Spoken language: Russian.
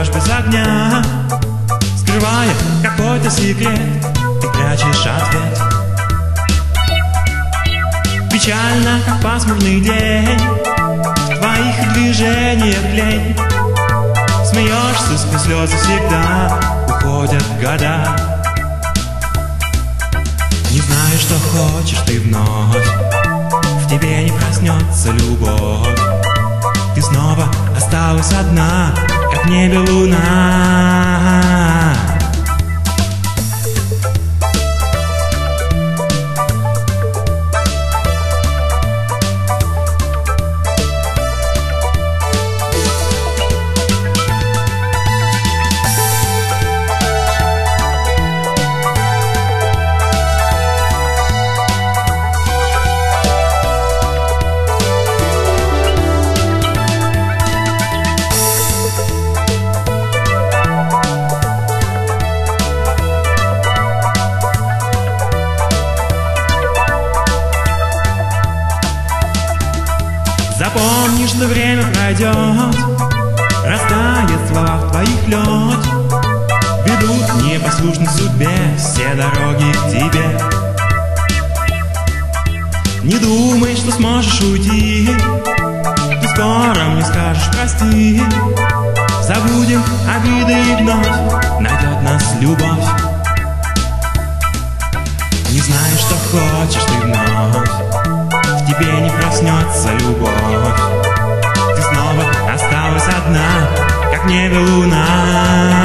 живешь без огня, скрывая какой-то секрет, ты прячешь ответ. Печально, как пасмурный день, в твоих движениях лень. Смеешься сквозь слезы, всегда уходят года. Не знаю, что хочешь ты вновь, в тебе не проснется любовь. Ты снова осталась одна, как в небе луна. Запомни, что время пройдет, растает в словах твоих лед. Ведут непослушной судьбе все дороги к тебе. Не думай, что сможешь уйти, ты скоро мне скажешь прости. Забудем обиды и вновь найдет нас любовь. Не знаю, что хочешь ты вновь, в тебе не проснется любовь. Ты снова осталась одна, как в небе луна.